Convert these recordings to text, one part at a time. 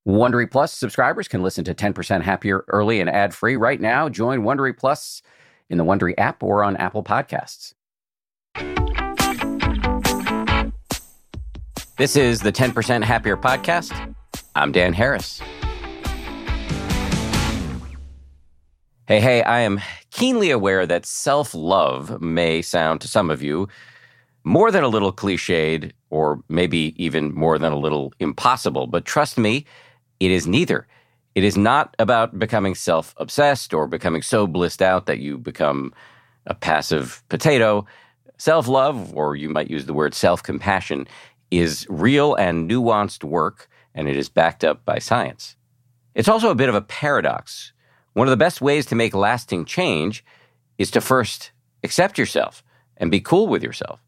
Wondery Plus subscribers can listen to 10% Happier early and ad-free right now. Join Wondery Plus in the Wondery app or on Apple Podcasts. This is the 10% Happier podcast. I'm Dan Harris. Hey, I am keenly aware that self-love may sound to some of you more than a little cliched, or maybe even more than a little impossible. But trust me, it is neither. It is not about becoming self-obsessed or becoming so blissed out that you become a passive potato. Self-love, or you might use the word self-compassion, is real and nuanced work, and it is backed up by science. It's also a bit of a paradox. One of the best ways to make lasting change is to first accept yourself and be cool with yourself.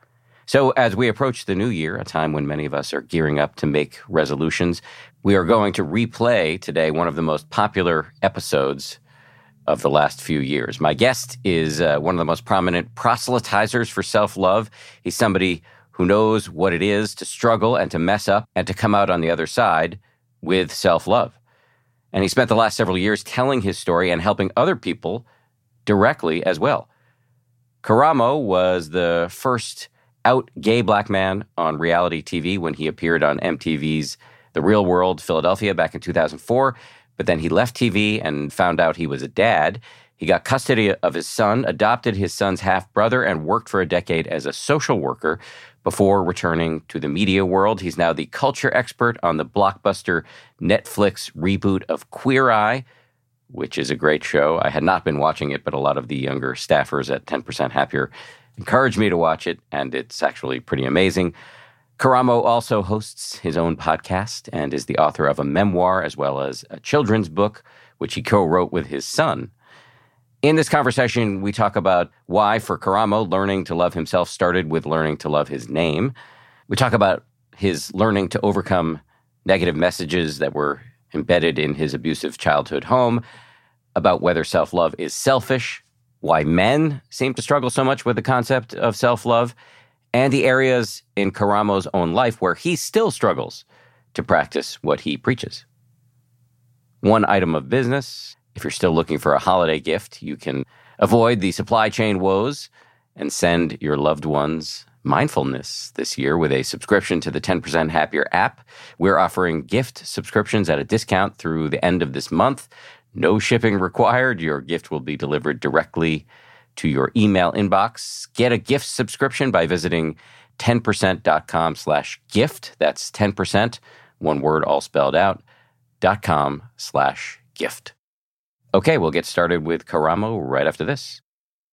So as we approach the new year, a time when many of us are gearing up to make resolutions, we are going to replay today one of the most popular episodes of the last few years. My guest is one of the most prominent proselytizers for self-love. He's somebody who knows what it is to struggle and to mess up and to come out on the other side with self-love. And he spent the last several years telling his story and helping other people directly as well. Karamo was the first out gay black man on reality TV when he appeared on MTV's The Real World Philadelphia back in 2004. But then he left TV and found out he was a dad. He got custody of his son, adopted his son's half-brother, and worked for a decade as a social worker before returning to the media world. He's now the culture expert on the blockbuster Netflix reboot of Queer Eye, which is a great show. I had not been watching it, but a lot of the younger staffers at 10% Happier encouraged me to watch it, and it's actually pretty amazing. Karamo also hosts his own podcast and is the author of a memoir as well as a children's book, which he co-wrote with his son. In this conversation, we talk about why, for Karamo, learning to love himself started with learning to love his name. We talk about his learning to overcome negative messages that were embedded in his abusive childhood home, about whether self-love is selfish, why men seem to struggle so much with the concept of self-love, and the areas in Karamo's own life where he still struggles to practice what he preaches. One item of business: if you're still looking for a holiday gift, you can avoid the supply chain woes and send your loved ones mindfulness this year with a subscription to the 10% Happier app. We're offering gift subscriptions at a discount through the end of this month. No shipping required. Your gift will be delivered directly to your email inbox. Get a gift subscription by visiting 10%.com/gift. That's 10%, one word all spelled out, .com/gift. Okay, we'll get started with Karamo right after this.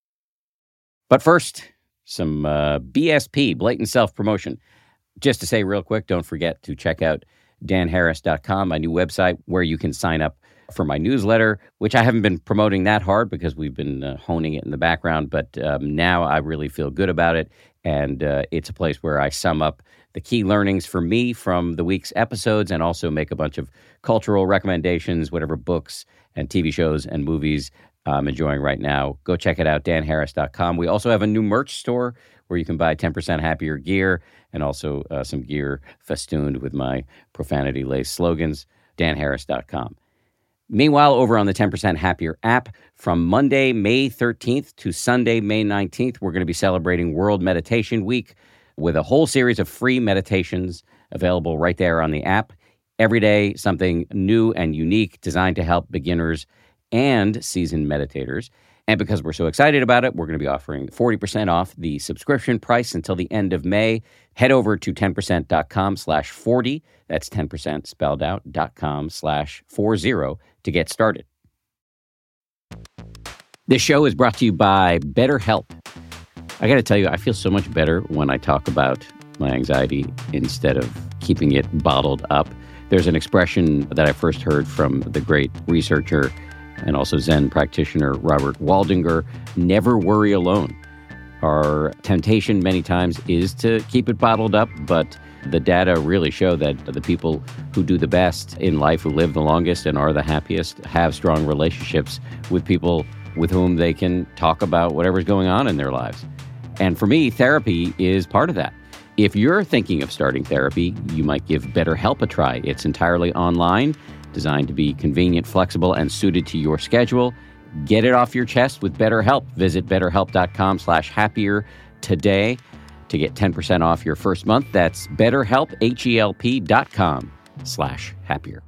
But first, some BSP, blatant self-promotion. Just to say real quick, don't forget to check out danharris.com, my new website where you can sign up for my newsletter, which I haven't been promoting that hard because we've been honing it in the background, but now I really feel good about it, and it's a place where I sum up the key learnings for me from the week's episodes and also make a bunch of cultural recommendations, whatever books and TV shows and movies I'm enjoying right now. Go check it out, danharris.com. We also have a new merch store where you can buy 10% Happier gear and also some gear festooned with my profanity-laced slogans, danharris.com. Meanwhile, over on the 10% Happier app, from Monday, May 13th to Sunday, May 19th, we're going to be celebrating World Meditation Week with a whole series of free meditations available right there on the app. Every day, something new and unique designed to help beginners and seasoned meditators. And because we're so excited about it, we're going to be offering 40% off the subscription price until the end of May. Head over to 10%.com/40. That's 10% spelled out, .com/40 to get started. This show is brought to you by BetterHelp. I got to tell you, I feel so much better when I talk about my anxiety instead of keeping it bottled up. There's an expression that I first heard from the great researcher and also Zen practitioner Robert Waldinger: never worry alone. Our temptation many times is to keep it bottled up, but the data really show that the people who do the best in life, who live the longest and are the happiest, have strong relationships with people with whom they can talk about whatever's going on in their lives. And for me, therapy is part of that. If you're thinking of starting therapy, you might give BetterHelp a try. It's entirely online, designed to be convenient, flexible, and suited to your schedule. Get it off your chest with BetterHelp. Visit BetterHelp.com/happier today to get 10% off your first month. That's BetterHelp, HELP.com/happier.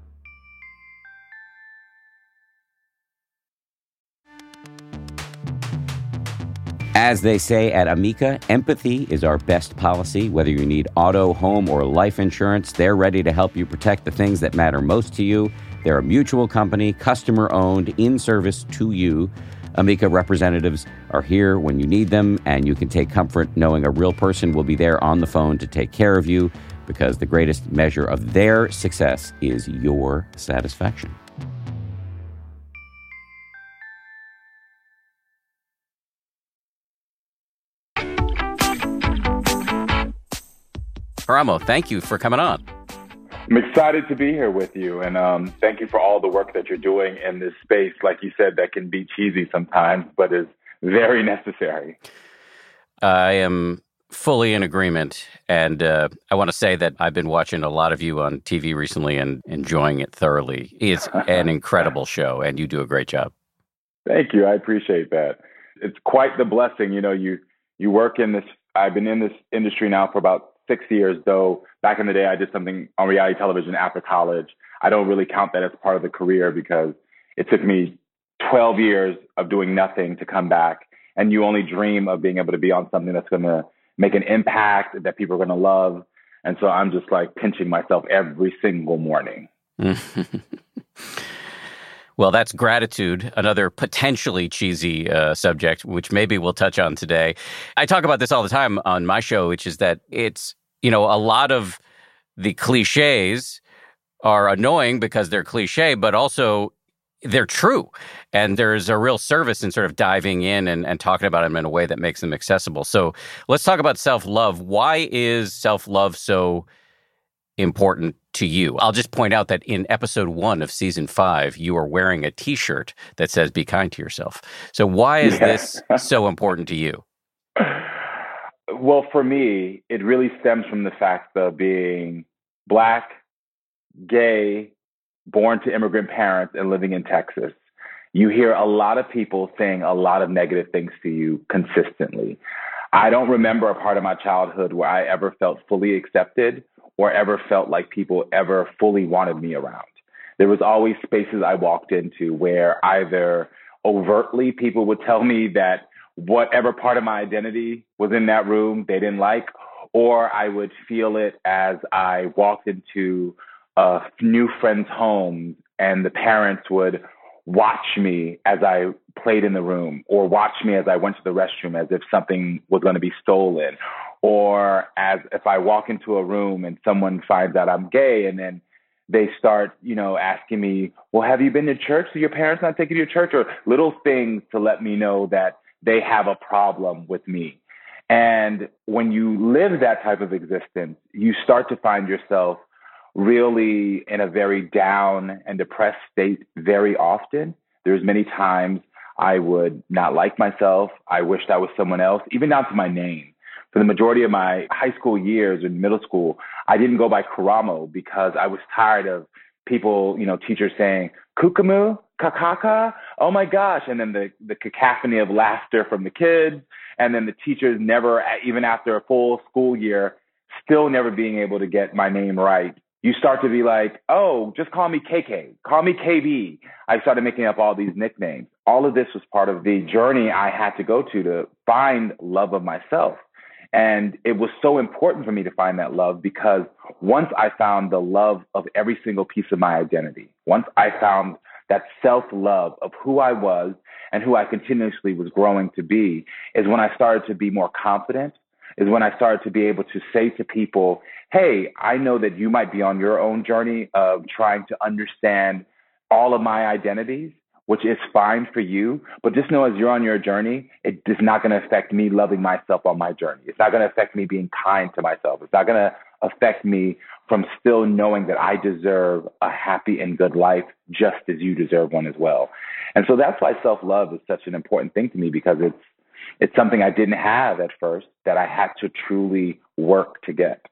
As they say at Amica, empathy is our best policy. Whether you need auto, home, or life insurance, they're ready to help you protect the things that matter most to you. They're a mutual company, customer-owned, in service to you. Amica representatives are here when you need them, and you can take comfort knowing a real person will be there on the phone to take care of you, because the greatest measure of their success is your satisfaction. Karamo, thank you for coming on. I'm excited to be here with you, and thank you for all the work that you're doing in this space. Like you said, that can be cheesy sometimes, but is very necessary. I am fully in agreement, and I want to say that I've been watching a lot of you on TV recently and enjoying it thoroughly. It's an incredible show, and you do a great job. Thank you. I appreciate that. It's quite the blessing. You know, you work in this. I've been in this industry now for about 6 years, though back in the day, I did something on reality television after college. I don't really count that as part of the career because it took me 12 years of doing nothing to come back. And you only dream of being able to be on something that's going to make an impact that people are going to love. And so I'm just like pinching myself every single morning. Well, that's gratitude, another potentially cheesy subject, which maybe we'll touch on today. I talk about this all the time on my show, which is that it's, you know, a lot of the cliches are annoying because they're cliche, but also they're true. And there's a real service in sort of diving in and talking about them in a way that makes them accessible. So let's talk about self-love. Why is self-love so important to you? I'll just point out that in episode 1 of season 5, you are wearing a T-shirt that says, "Be kind to yourself." So why is this so important to you? Well, for me, it really stems from the fact of being Black, gay, born to immigrant parents, and living in Texas. You hear a lot of people saying a lot of negative things to you consistently. I don't remember a part of my childhood where I ever felt fully accepted or ever felt like people ever fully wanted me around. There was always spaces I walked into where either overtly people would tell me that whatever part of my identity was in that room they didn't like, or I would feel it as I walked into a new friend's home and the parents would watch me as I played in the room, or watch me as I went to the restroom as if something was going to be stolen, or as if I walk into a room and someone finds out I'm gay and then they start, you know, asking me, well, have you been to church? Do your parents not take you to church? Or little things to let me know that they have a problem with me. And when you live that type of existence, you start to find yourself really in a very down and depressed state very often. There's many times I would not like myself. I wished I was someone else, even down to my name. For the majority of my high school years and middle school, I didn't go by Karamo because I was tired of people, you know, teachers saying, Kukamu, Kakaka, oh my gosh. And then the cacophony of laughter from the kids. And then the teachers never, even after a full school year, still never being able to get my name right. You start to be like, oh, just call me KK, call me KB. I started making up all these nicknames. All of this was part of the journey I had to go to find love of myself. And it was so important for me to find that love because once I found the love of every single piece of my identity, once I found that self-love of who I was and who I continuously was growing to be, is when I started to be more confident, is when I started to be able to say to people, hey, I know that you might be on your own journey of trying to understand all of my identities, which is fine for you. But just know as you're on your journey, it is not going to affect me loving myself on my journey. It's not going to affect me being kind to myself. It's not going to affect me from still knowing that I deserve a happy and good life just as you deserve one as well. And so that's why self-love is such an important thing to me, because it's something I didn't have at first that I had to truly work to get.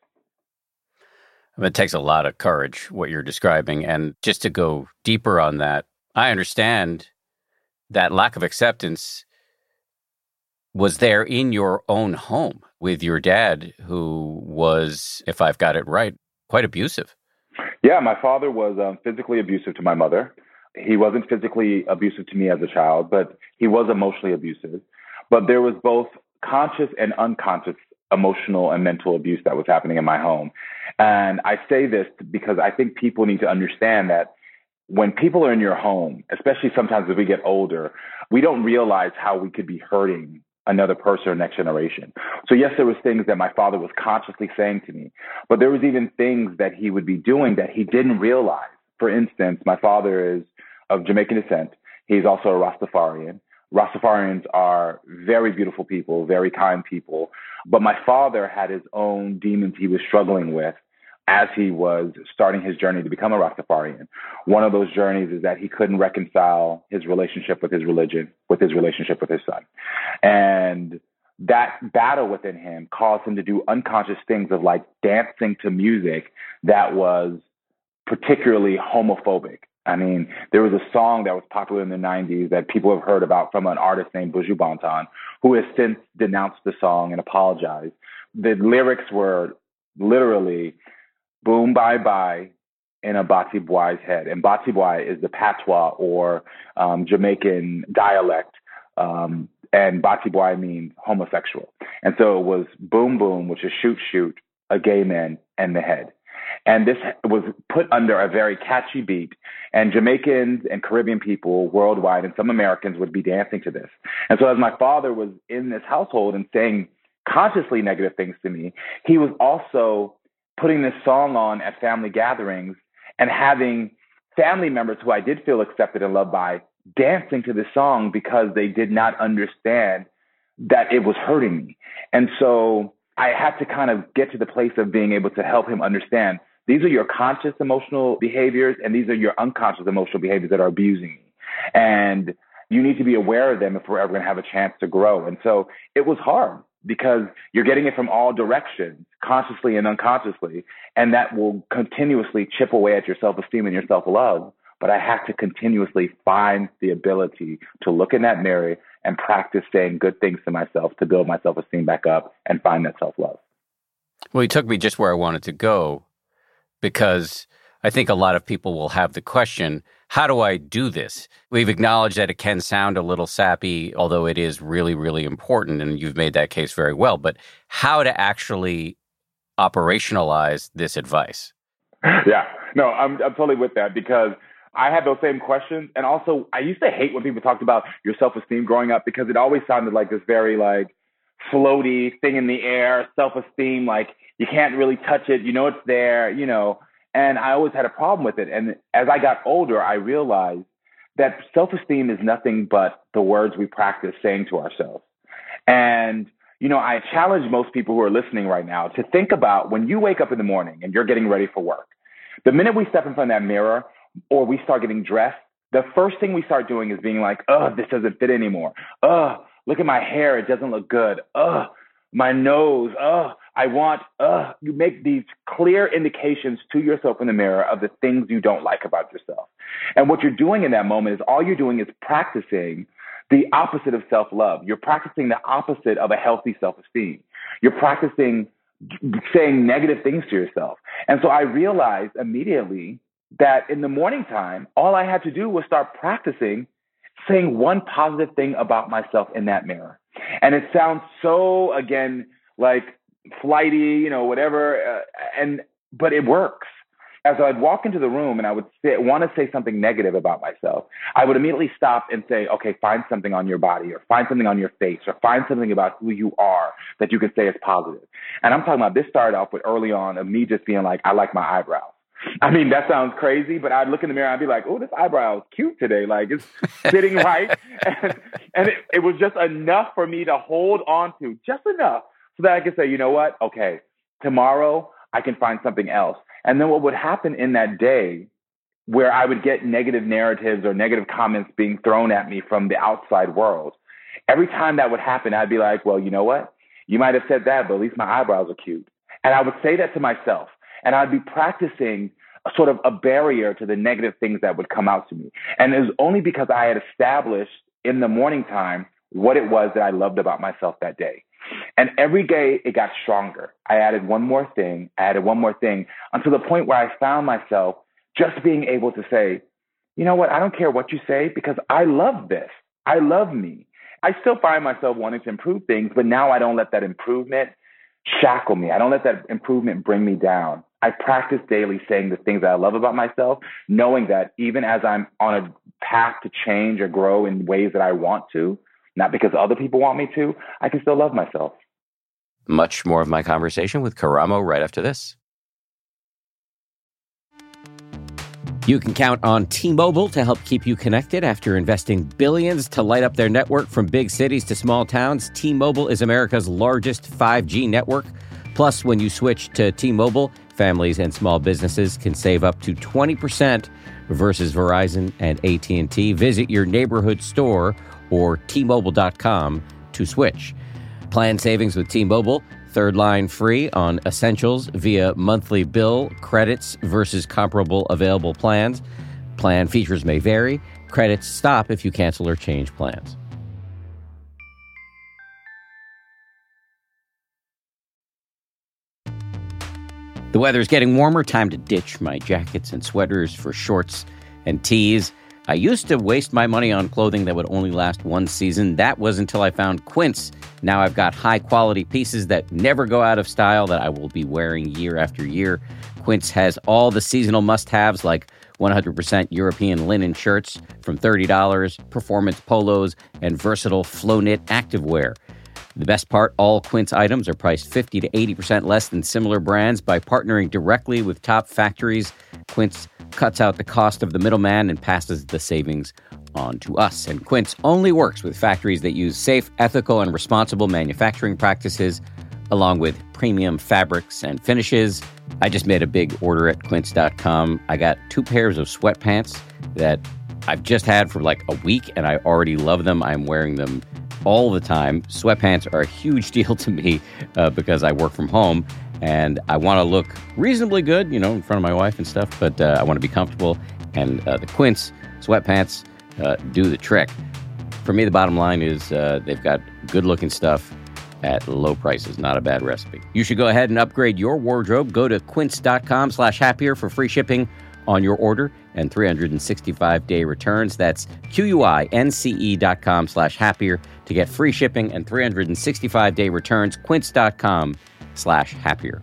It takes a lot of courage, what you're describing. And just to go deeper on that, I understand that lack of acceptance was there in your own home with your dad, who was, if I've got it right, quite abusive. Yeah, my father was physically abusive to my mother. He wasn't physically abusive to me as a child, but he was emotionally abusive. But there was both conscious and unconscious emotional and mental abuse that was happening in my home. And I say this because I think people need to understand that when people are in your home, especially sometimes as we get older, we don't realize how we could be hurting another person or next generation. So yes, there was things that my father was consciously saying to me, but there was even things that he would be doing that he didn't realize. For instance, my father is of Jamaican descent. He's also a Rastafarian. Rastafarians are very beautiful people, very kind people. But my father had his own demons he was struggling with as he was starting his journey to become a Rastafarian. One of those journeys is that he couldn't reconcile his relationship with his religion, with his relationship with his son. And that battle within him caused him to do unconscious things of like dancing to music that was particularly homophobic. I mean, there was a song that was popular in the 90s that people have heard about from an artist named Buju Banton, who has since denounced the song and apologized. The lyrics were literally, boom, bye, bye, in a Bati Boi's head. And Bati Boi is the patois or Jamaican dialect. And Bati Boi means homosexual. And so it was boom, boom, which is shoot, shoot, a gay man, and the head. And this was put under a very catchy beat. And Jamaicans and Caribbean people worldwide and some Americans would be dancing to this. And so as my father was in this household and saying consciously negative things to me, he was also putting this song on at family gatherings and having family members who I did feel accepted and loved by dancing to this song because they did not understand that it was hurting me. And so I had to kind of get to the place of being able to help him understand these are your conscious emotional behaviors and these are your unconscious emotional behaviors that are abusing me. And you need to be aware of them if we're ever going to have a chance to grow. And so it was hard because you're getting it from all directions, consciously and unconsciously, and that will continuously chip away at your self-esteem and your self-love. But I have to continuously find the ability to look in that mirror and practice saying good things to myself to build my self-esteem back up and find that self-love. Well, you took me just where I wanted to go, because I think a lot of people will have the question, how do I do this? We've acknowledged that it can sound a little sappy, although it is really, really important, and you've made that case very well. But how to actually operationalize this advice? Yeah, no, I'm totally with that because I had those same questions. And also, I used to hate when people talked about your self-esteem growing up because it always sounded like this very like floaty thing in the air, self-esteem, like you can't really touch it. You know, it's there, you know, and I always had a problem with it. And as I got older, I realized that self-esteem is nothing but the words we practice saying to ourselves. And, you know, I challenge most people who are listening right now to think about when you wake up in the morning and you're getting ready for work, the minute we step in front of that mirror or we start getting dressed, the first thing we start doing is being like, oh, this doesn't fit anymore. Oh, look at my hair. It doesn't look good. Oh, my nose. Oh, you make these clear indications to yourself in the mirror of the things you don't like about yourself. And what you're doing in that moment is all you're doing is practicing the opposite of self-love. You're practicing the opposite of a healthy self-esteem. You're practicing saying negative things to yourself. And so I realized immediately that in the morning time, all I had to do was start practicing saying one positive thing about myself in that mirror. And it sounds so, again, like flighty, you know, whatever, but it works. As I'd walk into the room and I would want to say something negative about myself, I would immediately stop and say, okay, find something on your body or find something on your face or find something about who you are that you could say is positive. And I'm talking about this started off with early on of me just being like, I like my eyebrows. I mean, that sounds crazy, but I'd look in the mirror and I'd be like, oh, this eyebrow is cute today. Like it's sitting right. And it was just enough for me to hold on to, just enough so that I could say, you know what? Okay, tomorrow I can find something else. And then what would happen in that day where I would get negative narratives or negative comments being thrown at me from the outside world, every time that would happen, I'd be like, well, you know what? You might have said that, but at least my eyebrows are cute. And I would say that to myself. And I'd be practicing a sort of a barrier to the negative things that would come out to me. And it was only because I had established in the morning time what it was that I loved about myself that day. And every day it got stronger. I added one more thing, until the point where I found myself just being able to say, you know what, I don't care what you say because I love this. I love me. I still find myself wanting to improve things, but now I don't let that improvement shackle me. I don't let that improvement bring me down. I practice daily saying the things that I love about myself, knowing that even as I'm on a path to change or grow in ways that I want to, not because other people want me to, I can still love myself. Much more of my conversation with Karamo right after this. You can count on T-Mobile to help keep you connected after investing billions to light up their network from big cities to small towns. T-Mobile is America's largest 5G network. Plus, when you switch to T-Mobile, families and small businesses can save up to 20% versus Verizon and AT&T. Visit your neighborhood store or T-Mobile.com to switch. Plan savings with T-Mobile. Third line free on essentials via monthly bill credits versus comparable available plans. Plan features may vary. Credits stop if you cancel or change plans. The weather's getting warmer. Time to ditch my jackets and sweaters for shorts and tees. I used to waste my money on clothing that would only last one season. That was until I found Quince. Now I've got high-quality pieces that never go out of style that I will be wearing year after year. Quince has all the seasonal must-haves like 100% European linen shirts from $30, performance polos, and versatile flow-knit activewear. The best part, all Quince items are priced 50 to 80% less than similar brands. By partnering directly with top factories, Quince cuts out the cost of the middleman and passes the savings on to us. And Quince only works with factories that use safe, ethical, and responsible manufacturing practices, along with premium fabrics and finishes. I just made a big order at Quince.com. I got 2 pairs of sweatpants that I've just had for like a week, and I already love them. I'm wearing them all the time. Sweatpants are a huge deal to me because I work from home. And I want to look reasonably good, you know, in front of my wife and stuff, but I want to be comfortable. And the Quince sweatpants do the trick. For me, the bottom line is they've got good-looking stuff at low prices. Not a bad recipe. You should go ahead and upgrade your wardrobe. Go to quince.com/happier for free shipping on your order and 365-day returns. That's QUINCE.com/happier to get free shipping and 365-day returns. Quince.com/happier.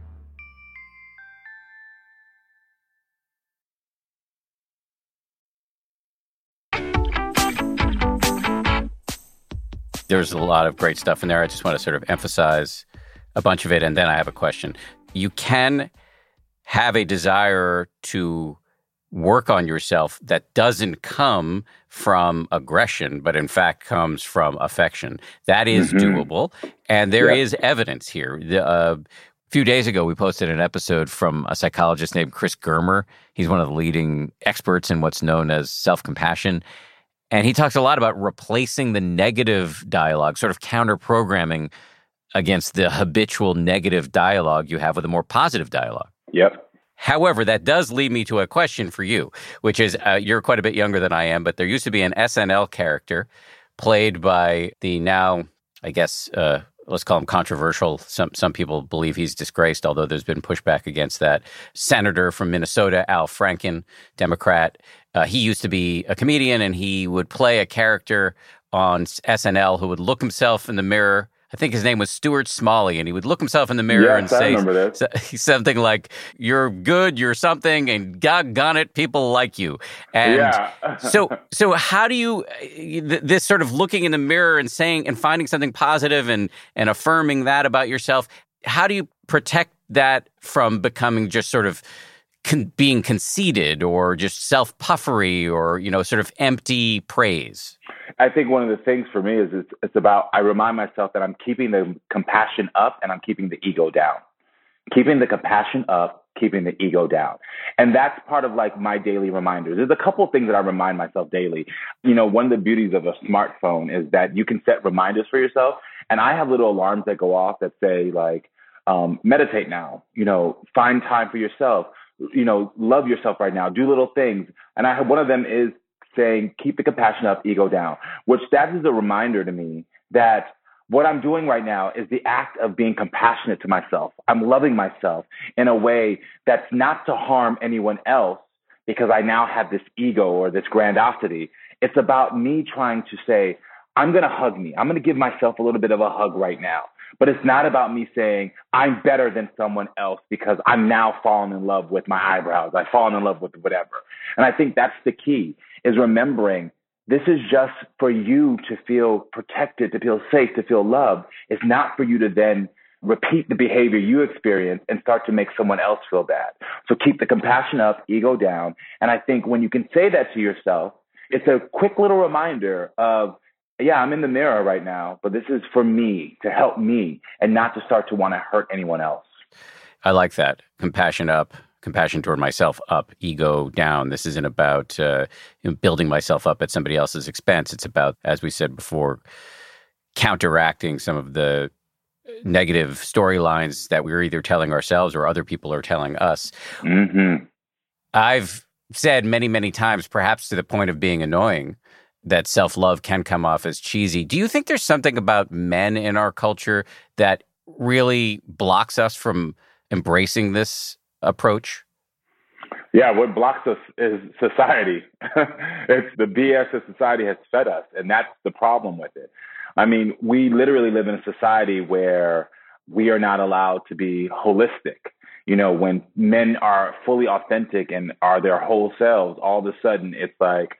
There's a lot of great stuff in there. I just want to sort of emphasize a bunch of it, and then I have a question. You can have a desire to work on yourself that doesn't come from aggression, but in fact comes from affection. That is doable, and there is evidence here. A few days ago, we posted an episode from a psychologist named Chris Germer. He's one of the leading experts in what's known as self-compassion. And he talks a lot about replacing the negative dialogue, sort of counter-programming against the habitual negative dialogue you have with a more positive dialogue. Yep. However, that does lead me to a question for you, which is you're quite a bit younger than I am, but there used to be an SNL character played by the now, I guess, let's call him controversial. Some people believe he's disgraced, although there's been pushback against that. Senator from Minnesota, Al Franken, Democrat. He used to be a comedian, and he would play a character on SNL who would look himself in the mirror. I think his name was Stuart Smalley, and he would look himself in the mirror and say something like, "You're good, you're something, and doggone it, people like you." And so how do you this sort of looking in the mirror and saying and finding something positive and affirming that about yourself? How do you protect that from becoming just sort of being conceited or just self-puffery or, you know, sort of empty praise? I think one of the things for me is it's about, I remind myself that I'm keeping the compassion up and I'm keeping the ego down. Keeping the compassion up, keeping the ego down. And that's part of like my daily reminders. There's a couple of things that I remind myself daily. You know, one of the beauties of a smartphone is that you can set reminders for yourself. And I have little alarms that go off that say like, meditate now, find time for yourself, love yourself right now, do little things. And one of them is saying, keep the compassion up, ego down, which that is a reminder to me that what I'm doing right now is the act of being compassionate to myself. I'm loving myself in a way that's not to harm anyone else because I now have this ego or this grandiosity. It's about me trying to say, I'm going to hug me. I'm going to give myself a little bit of a hug right now. But it's not about me saying I'm better than someone else because I'm now falling in love with my eyebrows. I've fallen in love with whatever. And I think that's the key, is remembering this is just for you to feel protected, to feel safe, to feel loved. It's not for you to then repeat the behavior you experience and start to make someone else feel bad. So keep the compassion up, ego down. And I think when you can say that to yourself, it's a quick little reminder of, yeah, I'm in the mirror right now, but this is for me, to help me, and not to start to want to hurt anyone else. I like that. Compassion up, compassion toward myself up, ego down. This isn't about building myself up at somebody else's expense. It's about, as we said before, counteracting some of the negative storylines that we're either telling ourselves or other people are telling us. Mm-hmm. I've said many, many times, perhaps to the point of being annoying, that self-love can come off as cheesy. Do you think there's something about men in our culture that really blocks us from embracing this approach? Yeah, what blocks us is society. It's the BS that society has fed us, and that's the problem with it. I mean, we literally live in a society where we are not allowed to be holistic. When men are fully authentic and are their whole selves, all of a sudden it's like,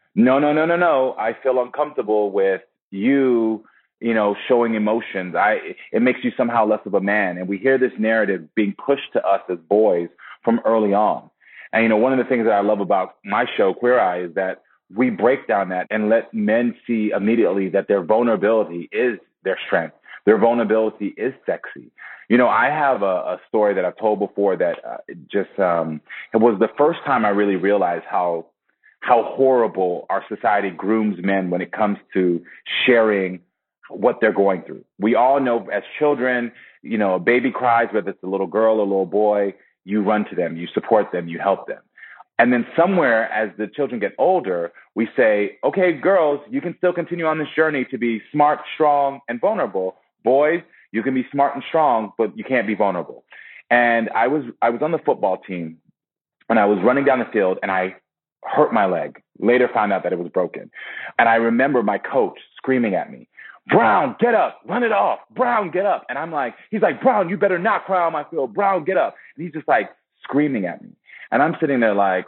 no. I feel uncomfortable with you, showing emotions. It makes you somehow less of a man. And we hear this narrative being pushed to us as boys from early on. And, one of the things that I love about my show, Queer Eye, is that we break down that and let men see immediately that their vulnerability is their strength. Their vulnerability is sexy. I have a story that I've told before that it was the first time I really realized how horrible our society grooms men when it comes to sharing what they're going through. We all know as children, a baby cries, whether it's a little girl or a little boy, you run to them, you support them, you help them. And then somewhere as the children get older, we say, okay, girls, you can still continue on this journey to be smart, strong, and vulnerable. Boys, you can be smart and strong, but you can't be vulnerable. And I was on the football team and I was running down the field and I hurt my leg. Later found out that it was broken. And I remember my coach screaming at me, Brown, get up, run it off. Brown, get up. And he's like, Brown, you better not cry on my field. Brown, get up. And he's just like screaming at me. And I'm sitting there like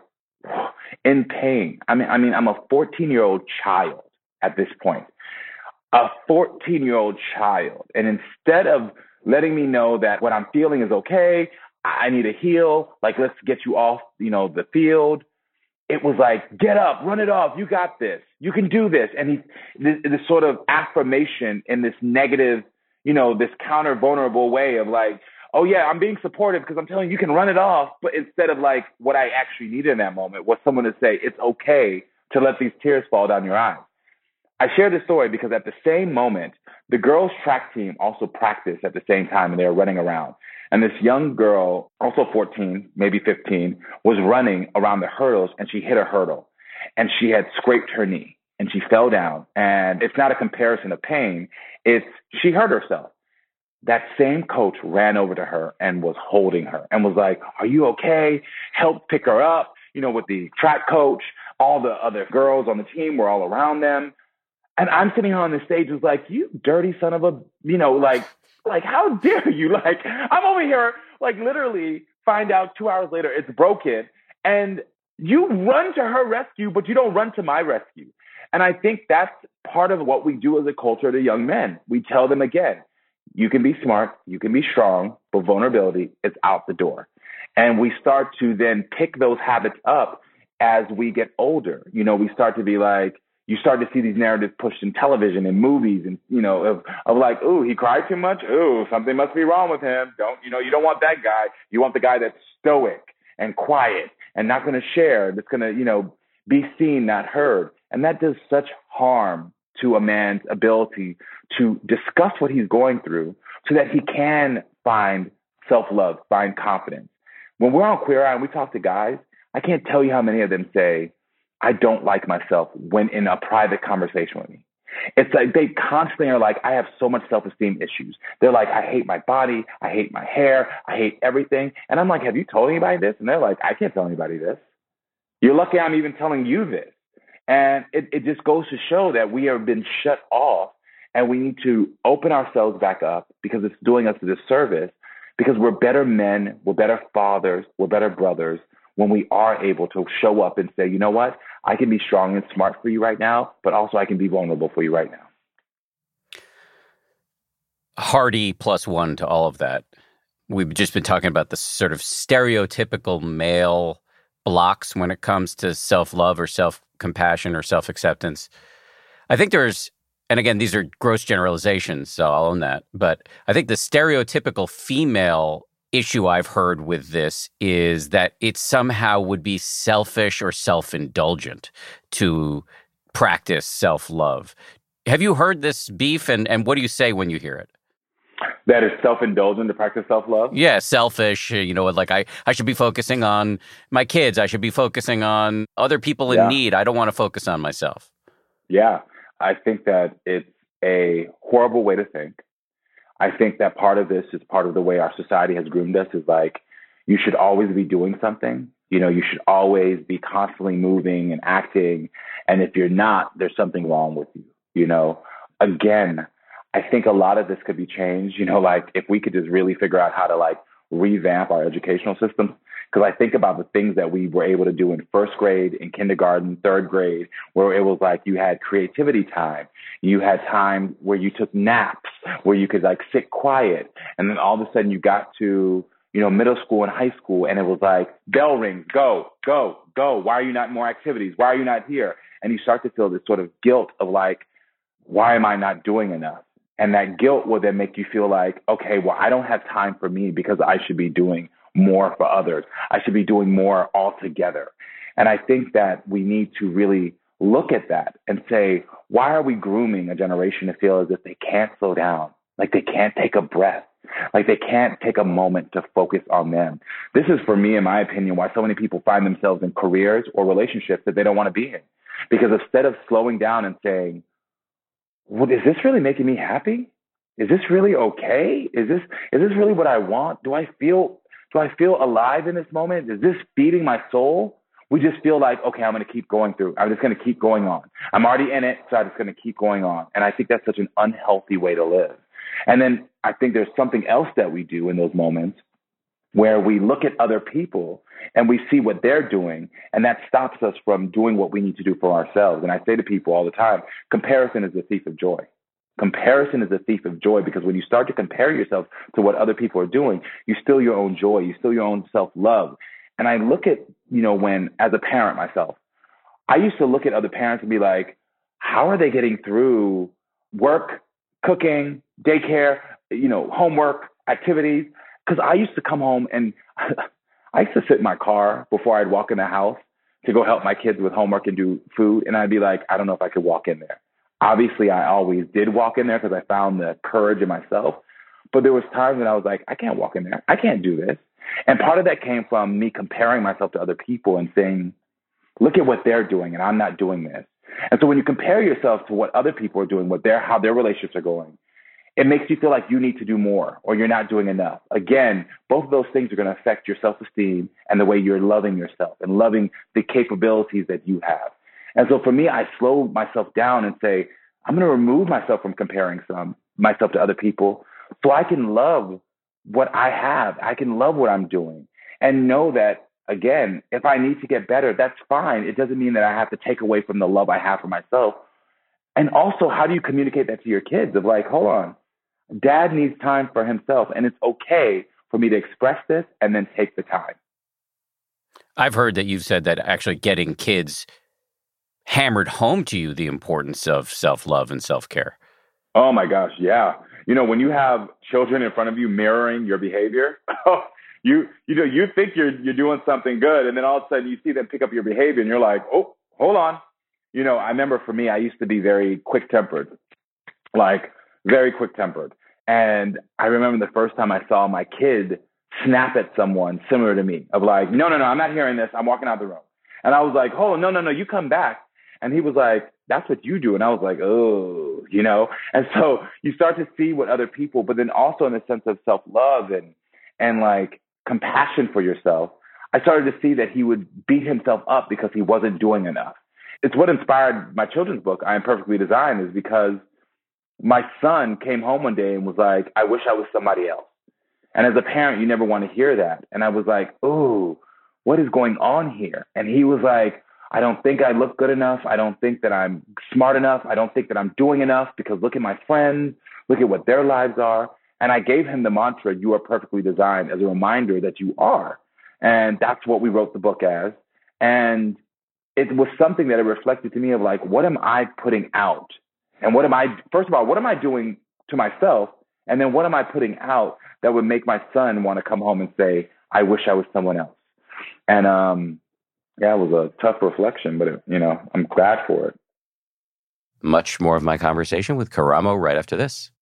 in pain. I mean, I'm a 14-year-old child at this point, a 14-year-old child. And instead of letting me know that what I'm feeling is okay, I need to heal, like, let's get you off, the field. It was like, get up, run it off. You got this. You can do this. And this sort of affirmation in this negative, this counter vulnerable way of like, oh yeah, I'm being supportive because I'm telling you can run it off. But instead of like what I actually needed in that moment was someone to say, it's okay to let these tears fall down your eyes. I share this story because at the same moment, the girls' track team also practiced at the same time and they were running around. And this young girl, also 14, maybe 15, was running around the hurdles and she hit a hurdle and she had scraped her knee and she fell down. And it's not a comparison of pain. She hurt herself. That same coach ran over to her and was holding her and was like, are you okay? Help pick her up. With the track coach, all the other girls on the team were all around them. And I'm sitting on the stage was like, you dirty son of a, like, how dare you? Like, I'm over here, like, literally find out 2 hours later it's broken. And you run to her rescue, but you don't run to my rescue. And I think that's part of what we do as a culture to young men. We tell them again, you can be smart, you can be strong, but vulnerability is out the door. And we start to then pick those habits up as we get older. We start to be like, you start to see these narratives pushed in television and movies and, of like, ooh, he cried too much. Ooh, something must be wrong with him. You don't want that guy. You want the guy that's stoic and quiet and not going to share. That's going to, be seen, not heard. And that does such harm to a man's ability to discuss what he's going through so that he can find self-love, find confidence. When we're on Queer Eye and we talk to guys, I can't tell you how many of them say, I don't like myself when in a private conversation with me. It's like they constantly are like, I have so much self-esteem issues. They're like, I hate my body. I hate my hair. I hate everything. And I'm like, have you told anybody this? And they're like, I can't tell anybody this. You're lucky I'm even telling you this. And it just goes to show that we have been shut off and we need to open ourselves back up because it's doing us a disservice because we're better men, we're better fathers, we're better brothers when we are able to show up and say, you know what, I can be strong and smart for you right now, but also I can be vulnerable for you right now. Hardy +1 to all of that. We've just been talking about the sort of stereotypical male blocks when it comes to self-love or self-compassion or self-acceptance. I think and again, these are gross generalizations, so I'll own that, but I think the stereotypical female issue I've heard with this is that it somehow would be selfish or self-indulgent to practice self-love. Have you heard this beef, and what do you say when you hear it? That is self-indulgent to practice self-love? Yeah, selfish, like I should be focusing on my kids. I should be focusing on other people in need. I don't want to focus on myself. Yeah, I think that it's a horrible way to think. I think that part of this is part of the way our society has groomed us is like, you should always be doing something. You should always be constantly moving and acting. And if you're not, there's something wrong with you. Again, I think a lot of this could be changed, like if we could just really figure out how to like revamp our educational systems. Because I think about the things that we were able to do in first grade, in kindergarten, third grade, where it was like you had creativity time. You had time where you took naps, where you could like sit quiet. And then all of a sudden you got to, middle school and high school. And it was like, bell rings, go, go, go. Why are you not in more activities? Why are you not here? And you start to feel this sort of guilt of like, why am I not doing enough? And that guilt will then make you feel like, okay, well, I don't have time for me because I should be doing more for others. I should be doing more altogether. And I think that we need to really look at that and say, why are we grooming a generation to feel as if they can't slow down, like they can't take a breath, like they can't take a moment to focus on them? This is, for me, in my opinion, why so many people find themselves in careers or relationships that they don't want to be in. Because instead of slowing down and saying, well, is this really making me happy? Is this really okay? Is this really what I want? Do I feel alive in this moment? Is this feeding my soul? We just feel like, okay, I'm going to keep going through. I'm just going to keep going on. I'm already in it, so I'm just going to keep going on. And I think that's such an unhealthy way to live. And then I think there's something else that we do in those moments where we look at other people and we see what they're doing, and that stops us from doing what we need to do for ourselves. And I say to people all the time, comparison is the thief of joy. Comparison is the thief of joy, because when you start to compare yourself to what other people are doing, you steal your own joy, you steal your own self-love. And I look at, when, as a parent myself, I used to look at other parents and be like, how are they getting through work, cooking, daycare, homework, activities? Because I used to come home and I used to sit in my car before I'd walk in the house to go help my kids with homework and do food. And I'd be like, I don't know if I could walk in there. Obviously, I always did walk in there because I found the courage in myself. But there was times when I was like, I can't walk in there. I can't do this. And part of that came from me comparing myself to other people and saying, look at what they're doing and I'm not doing this. And so when you compare yourself to what other people are doing, how their relationships are going, it makes you feel like you need to do more or you're not doing enough. Again, both of those things are going to affect your self-esteem and the way you're loving yourself and loving the capabilities that you have. And so for me, I slow myself down and say, I'm going to remove myself from comparing myself to other people so I can love what I have. I can love what I'm doing and know that, again, if I need to get better, that's fine. It doesn't mean that I have to take away from the love I have for myself. And also, how do you communicate that to your kids of like, hold on, dad needs time for himself, and it's okay for me to express this and then take the time. I've heard that you've said that actually getting kids hammered home to you the importance of self-love and self-care. Oh my gosh, yeah. When you have children in front of you mirroring your behavior, you think you're doing something good, and then all of a sudden you see them pick up your behavior, and you're like, oh, hold on. I remember for me, I used to be very quick-tempered, like very quick-tempered. And I remember the first time I saw my kid snap at someone similar to me of like, no, I'm not hearing this. I'm walking out of the room. And I was like, oh, no, you come back. And he was like, that's what you do. And I was like, oh, And so you start to see what other people, but then also in the sense of self-love and like compassion for yourself, I started to see that he would beat himself up because he wasn't doing enough. It's what inspired my children's book, I Am Perfectly Designed, is because my son came home one day and was like, I wish I was somebody else. And as a parent, you never want to hear that. And I was like, oh, what is going on here? And he was like, I don't think I look good enough. I don't think that I'm smart enough. I don't think that I'm doing enough because look at my friends, look at what their lives are. And I gave him the mantra, you are perfectly designed, as a reminder that you are. And that's what we wrote the book as. And it was something that it reflected to me of like, what am I putting out? And first of all, what am I doing to myself? And then what am I putting out that would make my son want to come home and say, I wish I was someone else? And it was a tough reflection, but I'm glad for it. Much more of my conversation with Karamo right after this.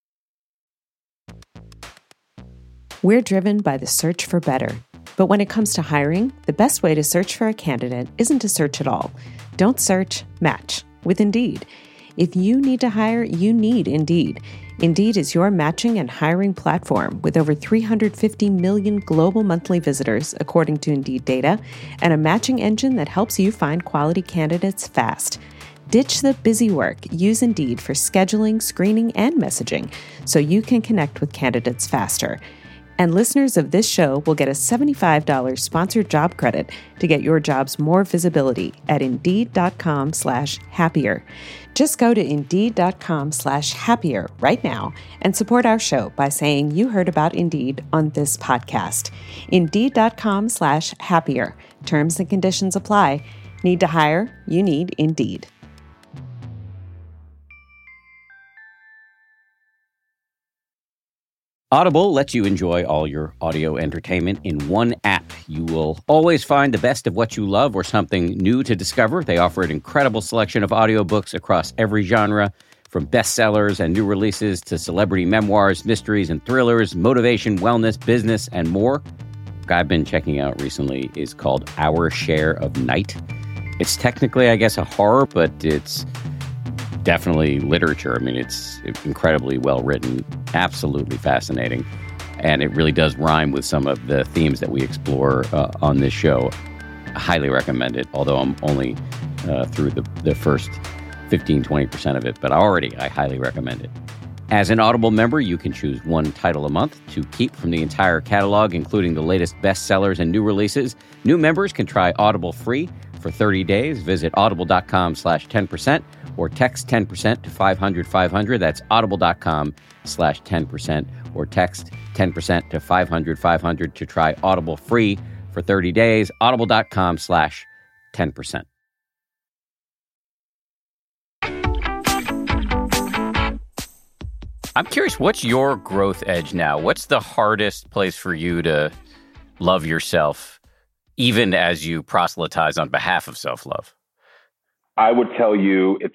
We're driven by the search for better. But when it comes to hiring, the best way to search for a candidate isn't to search at all. Don't search, match with Indeed. If you need to hire, you need Indeed. Indeed is your matching and hiring platform with over 350 million global monthly visitors, according to Indeed data, and a matching engine that helps you find quality candidates fast. Ditch the busy work. Use Indeed for scheduling, screening, and messaging so you can connect with candidates faster. And listeners of this show will get a $75 sponsored job credit to get your jobs more visibility at Indeed.com/happier. Just go to Indeed.com/happier right now and support our show by saying you heard about Indeed on this podcast. Indeed.com/happier. Terms and conditions apply. Need to hire? You need Indeed. Audible lets you enjoy all your audio entertainment in one app. You will always find the best of what you love or something new to discover. They offer an incredible selection of audiobooks across every genre, from bestsellers and new releases to celebrity memoirs, mysteries and thrillers, motivation, wellness, business, and more. What I've been checking out recently is called Our Share of Night. It's technically, I guess, a horror, but it's definitely literature. I mean, it's incredibly well written, absolutely fascinating, and it really does rhyme with some of the themes that we explore on this show. I highly recommend it, although I'm only through the first 15-20% of it, but I highly recommend it. As an Audible member, you can choose one title a month to keep from the entire catalog, including the latest bestsellers and new releases. New members can try Audible free for 30 days. Visit audible.com/10% or text 10% to 500-500. That's audible.com/10% or text 10% to 500-500 to try Audible free for 30 days. Audible.com/10%. I'm curious, what's your growth edge now? What's the hardest place for you to love yourself, even as you proselytize on behalf of self-love? I would tell you it's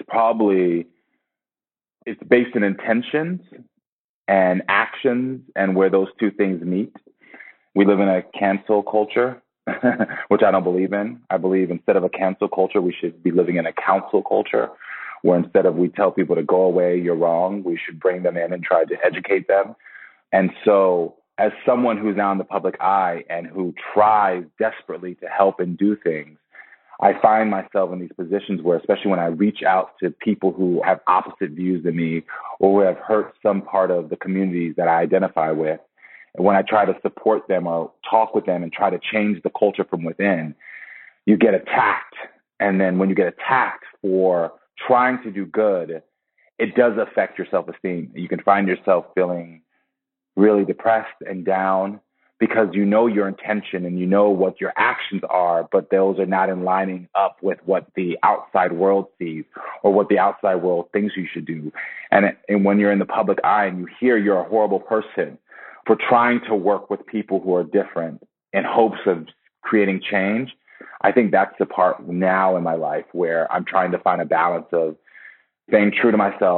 based in intentions and actions and where those two things meet. We live in a cancel culture, which I don't believe in. I believe instead of a cancel culture, we should be living in a counsel culture, where instead of we tell people to go away, you're wrong, we should bring them in and try to educate them. And so as someone who's now in the public eye and who tries desperately to help and do things, I find myself in these positions where, especially when I reach out to people who have opposite views than me or who have hurt some part of the communities that I identify with, and when I try to support them or talk with them and try to change the culture from within, you get attacked. And then when you get attacked for trying to do good, it does affect your self-esteem. You can find yourself feeling really depressed and down because you know your intention and you know what your actions are, but those are not in lining up with what the outside world sees or what the outside world thinks you should do. And when you're in the public eye and you hear you're a horrible person for trying to work with people who are different in hopes of creating change, I think that's the part now in my life where I'm trying to find a balance of staying true to myself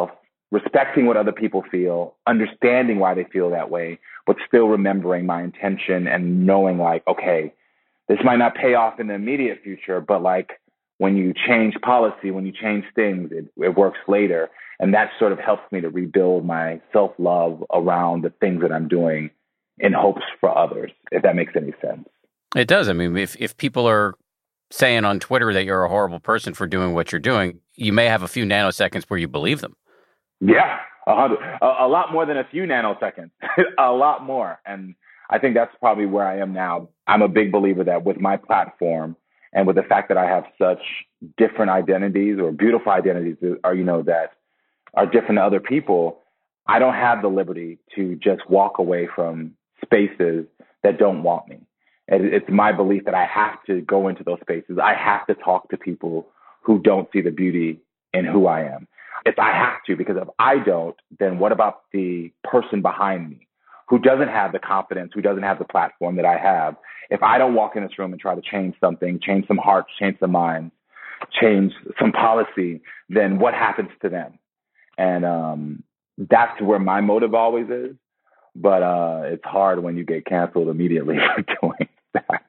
respecting what other people feel, understanding why they feel that way, but still remembering my intention and knowing like, okay, this might not pay off in the immediate future, but like when you change policy, when you change things, it works later. And that sort of helps me to rebuild my self-love around the things that I'm doing in hopes for others, if that makes any sense. It does. I mean, if people are saying on Twitter that you're a horrible person for doing what you're doing, you may have a few nanoseconds where you believe them. Yeah, a lot more than a few nanoseconds, a lot more. And I think that's probably where I am now. I'm a big believer that with my platform and with the fact that I have such different identities or beautiful identities are, that are different to other people, I don't have the liberty to just walk away from spaces that don't want me. And it's my belief that I have to go into those spaces. I have to talk to people who don't see the beauty in who I am. I have to, because if I don't, then what about the person behind me who doesn't have the confidence, who doesn't have the platform that I have? If I don't walk in this room and try to change something, change some hearts, change some minds, change some policy, then what happens to them? And that's where my motive always is. But it's hard when you get canceled immediately for doing that,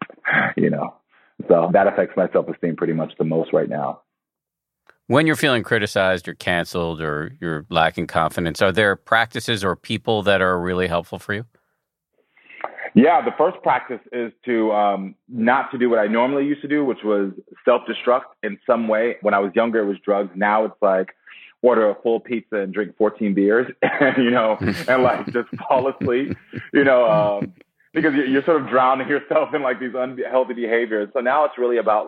So that affects my self-esteem pretty much the most right now. When you're feeling criticized or canceled or you're lacking confidence, are there practices or people that are really helpful for you? Yeah, the first practice is to not to do what I normally used to do, which was self-destruct in some way. When I was younger, it was drugs. Now it's like order a full pizza and drink 14 beers, and like just fall asleep, because you're sort of drowning yourself in like these unhealthy behaviors. So now it's really about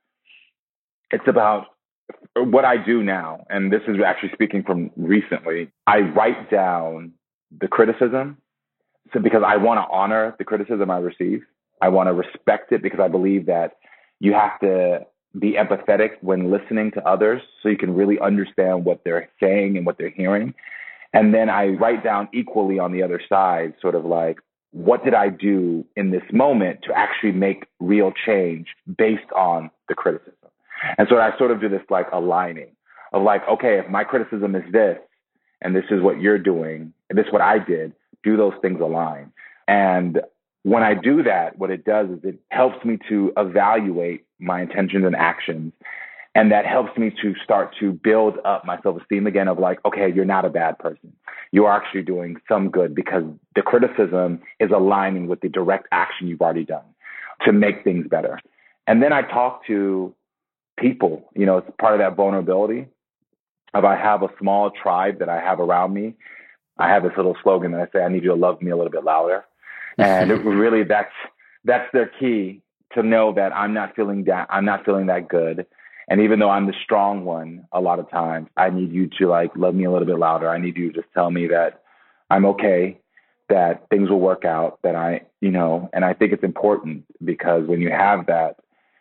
it's about what I do now. And this is actually speaking from recently. I write down the criticism. So because I want to honor the criticism I receive, I want to respect it because I believe that you have to be empathetic when listening to others so you can really understand what they're saying and what they're hearing. And then I write down equally on the other side, sort of like, what did I do in this moment to actually make real change based on the criticism? And so I sort of do this like aligning of like, okay, if my criticism is this, and this is what you're doing, and this is what I did, do those things align? And when I do that, what it does is it helps me to evaluate my intentions and actions. And that helps me to start to build up my self-esteem again of like, okay, you're not a bad person. You're actually doing some good because the criticism is aligning with the direct action you've already done to make things better. And then I talk to people, it's part of that vulnerability of I have a small tribe that I have around me. I have this little slogan that I say, I need you to love me a little bit louder. And really that's their key to know that I'm not feeling that good. And even though I'm the strong one, a lot of times I need you to like love me a little bit louder. I need you to just tell me that I'm okay, that things will work out, that and I think it's important because when you have that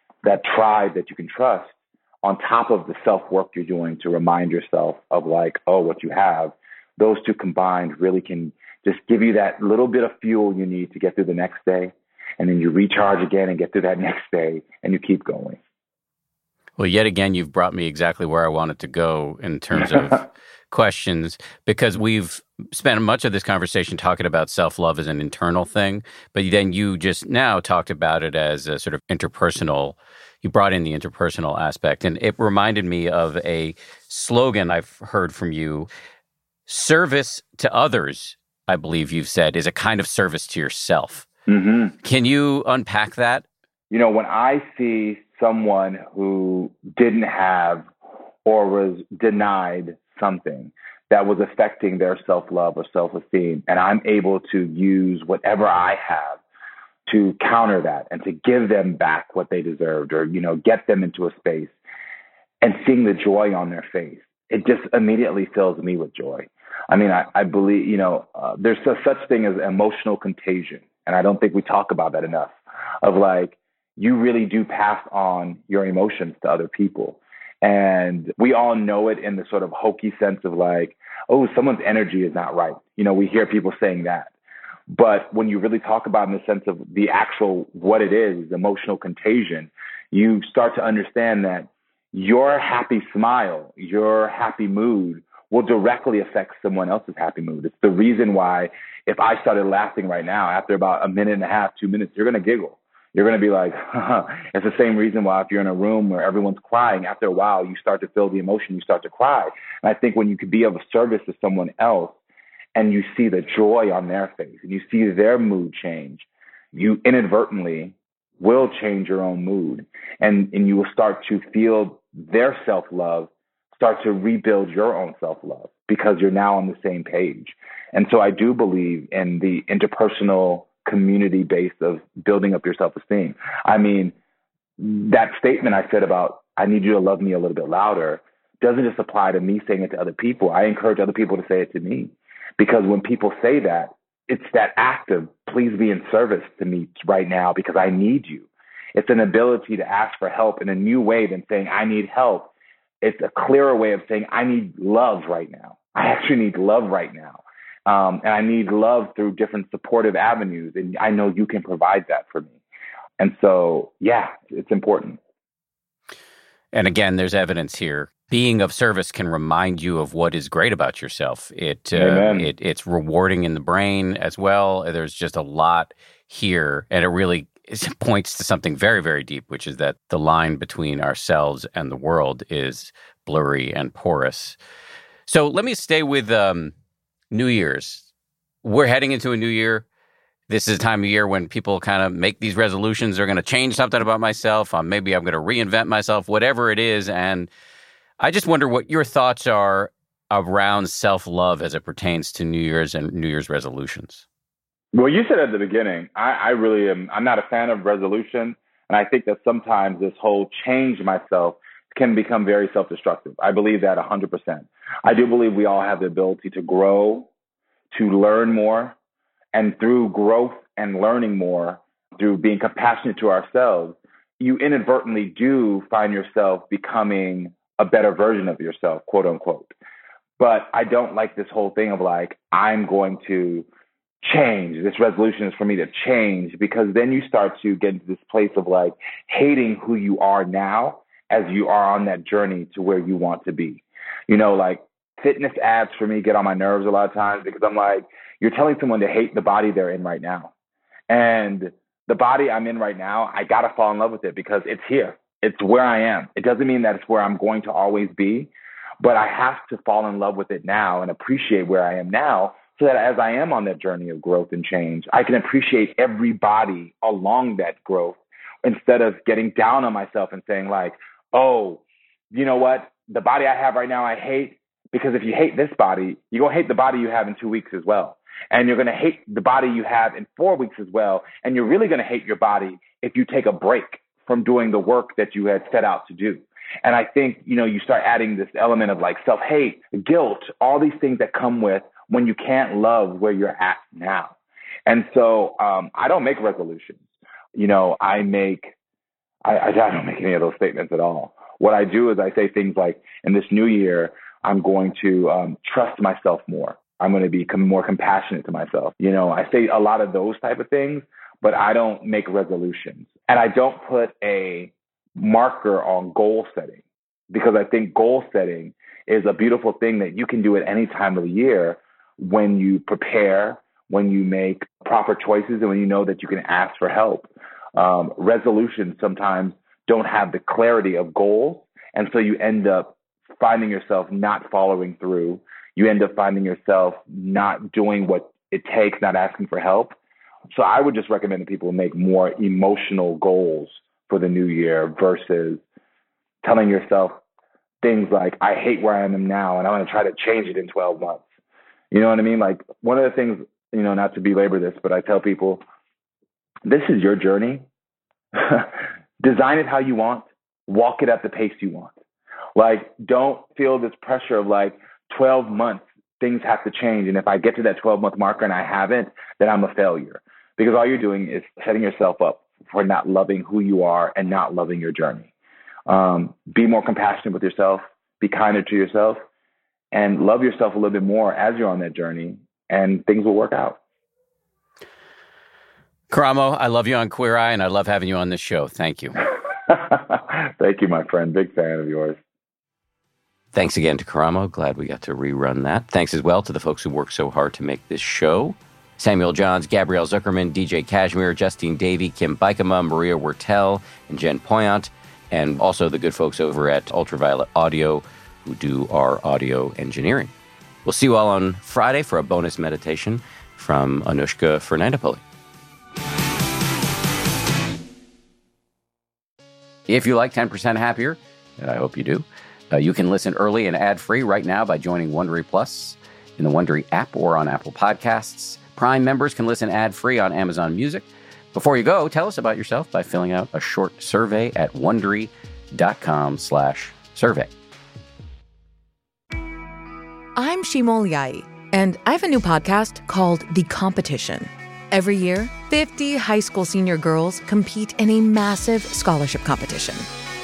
tribe that you can trust on top of the self-work you're doing to remind yourself of like, oh, what you have, those two combined really can just give you that little bit of fuel you need to get through the next day. And then you recharge again and get through that next day and you keep going. Well, yet again, you've brought me exactly where I wanted to go in terms of questions, because we've spent much of this conversation talking about self-love as an internal thing, but then you just now talked about it as a sort of interpersonal. You brought in the interpersonal aspect, and it reminded me of a slogan I've heard from you. Service to others, I believe you've said, is a kind of service to yourself. Mm-hmm. Can you unpack that? When I see someone who didn't have or was denied something that was affecting their self-love or self-esteem, and I'm able to use whatever I have to counter that and to give them back what they deserved or, get them into a space and seeing the joy on their face, it just immediately fills me with joy. I mean, I believe, there's such thing as emotional contagion. And I don't think we talk about that enough of like, you really do pass on your emotions to other people. And we all know it in the sort of hokey sense of like, oh, someone's energy is not right. We hear people saying that. But when you really talk about it in the sense of the actual what it is, emotional contagion, you start to understand that your happy smile, your happy mood will directly affect someone else's happy mood. It's the reason why if I started laughing right now, after about a minute and a half, 2 minutes, you're going to giggle. You're going to be like, It's the same reason why if you're in a room where everyone's crying, after a while, you start to feel the emotion, you start to cry. And I think when you could be of service to someone else and you see the joy on their face and you see their mood change, you inadvertently will change your own mood. And you will start to feel their self-love start to rebuild your own self-love because you're now on the same page. And so I do believe in the interpersonal community base of building up your self-esteem. I mean, that statement I said about, I need you to love me a little bit louder, doesn't just apply to me saying it to other people. I encourage other people to say it to me, because when people say that, it's that act of, please be in service to me right now because I need you. It's an ability to ask for help in a new way than saying, I need help. It's a clearer way of saying, I need love right now. I actually need love right now. And I need love through different supportive avenues. And I know you can provide that for me. And so, yeah, it's important. And again, there's evidence here. Being of service can remind you of what is great about yourself. It's rewarding in the brain as well. There's just a lot here. And it really points to something very, very deep, which is that the line between ourselves and the world is blurry and porous. So let me stay with New Year's. We're heading into a new year. This is a time of year when people kind of make these resolutions. They're going to change something about myself. Maybe I'm going to reinvent myself, whatever it is. And I just wonder what your thoughts are around self-love as it pertains to New Year's and New Year's resolutions. Well, you said at the beginning, I really am. I'm not a fan of resolution. And I think that sometimes this whole change myself can become very self-destructive. I believe that 100%. I do believe we all have the ability to grow, to learn more. And through growth and learning more, through being compassionate to ourselves, you inadvertently do find yourself becoming a better version of yourself, quote unquote. But I don't like this whole thing of like, I'm going to change. This resolution is for me to change, because then you start to get into this place of like hating who you are now as you are on that journey to where you want to be. You know, like fitness ads for me get on my nerves a lot of times, because I'm like, you're telling someone to hate the body they're in right now. And the body I'm in right now, I got to fall in love with it because it's here. It's where I am. It doesn't mean that it's where I'm going to always be, but I have to fall in love with it now and appreciate where I am now, so that as I am on that journey of growth and change, I can appreciate every body along that growth, instead of getting down on myself and saying like, oh, you know what? The body I have right now, I hate, because if you hate this body, you're going to hate the body you have in 2 weeks as well. And you're going to hate the body you have in 4 weeks as well. And you're really going to hate your body if you take a break from doing the work that you had set out to do. And I think, you know, you start adding this element of like self-hate, guilt, all these things that come with when you can't love where you're at now. And so I don't make resolutions. You know, I don't make any of those statements at all. What I do is I say things like, in this new year, I'm going to trust myself more. I'm going to become more compassionate to myself. You know, I say a lot of those type of things, but I don't make resolutions. And I don't put a marker on goal setting, because I think goal setting is a beautiful thing that you can do at any time of the year when you prepare, when you make proper choices, and when you know that you can ask for help. Resolutions sometimes don't have the clarity of goals. And so you end up finding yourself not following through. You end up finding yourself not doing what it takes, not asking for help. So I would just recommend that people make more emotional goals for the new year versus telling yourself things like, I hate where I am now and I'm going to try to change it in 12 months. You know what I mean? Like, one of the things, you know, not to belabor this, but I tell people, this is your journey. Design it how you want. Walk it at the pace you want. Like, don't feel this pressure of like 12 months, things have to change. And if I get to that 12-month marker and I haven't, then I'm a failure. Because all you're doing is setting yourself up for not loving who you are and not loving your journey. Be more compassionate with yourself. Be kinder to yourself. And love yourself a little bit more as you're on that journey, and things will work out. Karamo, I love you on Queer Eye, and I love having you on this show. Thank you. Thank you, my friend. Big fan of yours. Thanks again to Karamo. Glad we got to rerun that. Thanks as well to the folks who worked so hard to make this show. Samuel Johns, Gabrielle Zuckerman, DJ Kashmir, Justine Davey, Kim Bikema, Maria Wertel, and Jen Poyant, and also the good folks over at Ultraviolet Audio who do our audio engineering. We'll see you all on Friday for a bonus meditation from Anushka Fernandopoulos. If you like 10% Happier, and I hope you do, you can listen early and ad-free right now by joining Wondery Plus in the Wondery app or on Apple Podcasts. Prime members can listen ad-free on Amazon Music. Before you go, tell us about yourself by filling out a short survey at Wondery.com/survey. I'm Shimol Yai, and I have a new podcast called The Competition. Every year, 50 high school senior girls compete in a massive scholarship competition.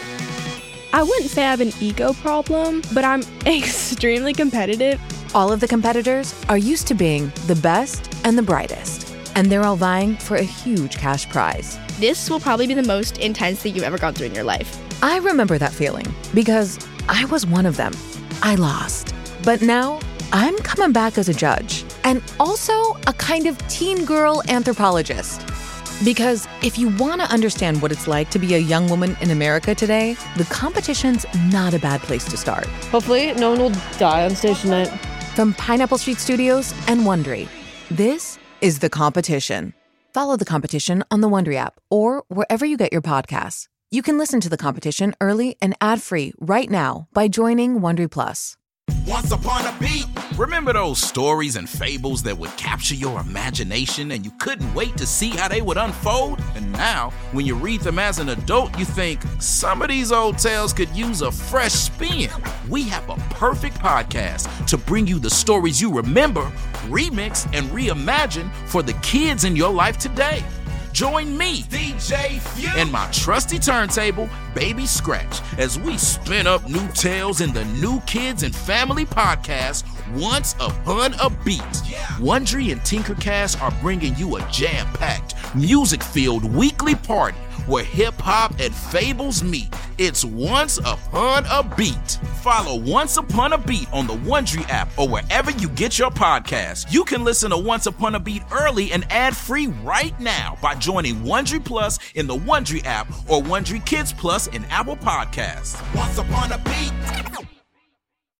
I wouldn't say I have an ego problem, but I'm extremely competitive. All of the competitors are used to being the best and the brightest, and they're all vying for a huge cash prize. This will probably be the most intense thing you've ever gone through in your life. I remember that feeling because I was one of them. I lost. But now, I'm coming back as a judge and also a kind of teen girl anthropologist. Because if you want to understand what it's like to be a young woman in America today, the competition's not a bad place to start. Hopefully, no one will die on stage tonight. From Pineapple Street Studios and Wondery, this is The Competition. Follow The Competition on the Wondery app or wherever you get your podcasts. You can listen to The Competition early and ad-free right now by joining Wondery Plus. Once upon a beat. Remember those stories and fables that would capture your imagination and you couldn't wait to see how they would unfold? And now, when you read them as an adult, you think, some of these old tales could use a fresh spin. We have a perfect podcast to bring you the stories you remember, remix, and reimagine for the kids in your life today. Join me, DJ Few, and my trusty turntable, Baby Scratch, as we spin up new tales in the New Kids and Family podcast, Once Upon a Beat. Wondery and Tinkercast are bringing you a jam-packed, music-filled weekly party where hip-hop and fables meet. It's Once Upon a Beat. Follow Once Upon a Beat on the Wondery app or wherever you get your podcasts. You can listen to Once Upon a Beat early and ad-free right now by joining Wondery Plus in the Wondery app or Wondery Kids Plus in Apple Podcasts. Once Upon a Beat.